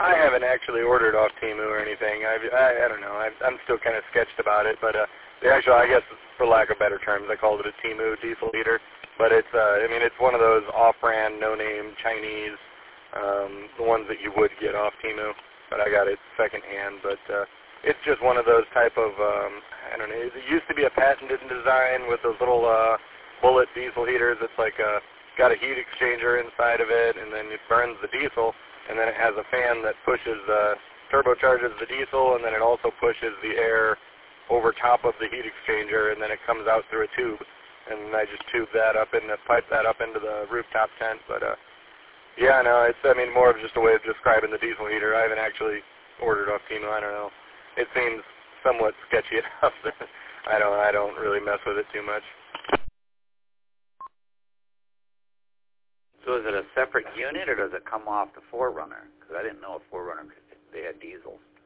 I haven't actually ordered off Temu or anything. I don't know. I'm still kind of sketched about it, but I guess for lack of better terms, I called it a Temu diesel heater. But it's, I mean, it's one of those off-brand, no-name Chinese, the ones that you would get off Temu. But I got it secondhand. But it's just one of those type of, I don't know. It used to be a patented design with those little bullet diesel heaters. It's like got a heat exchanger inside of it, and then it burns the diesel. And then it has a fan that pushes, turbocharges the diesel, and then it also pushes the air over top of the heat exchanger, and then it comes out through a tube. And I just pipe that up into the rooftop tent. But yeah, no, it's, I mean, more of just a way of describing the diesel heater. I haven't actually ordered off Temu. I don't know. It seems somewhat sketchy enough that I don't really mess with it too much. So is it a separate unit, or does it come off the 4Runner? Because I didn't know a 4Runner, they had diesels.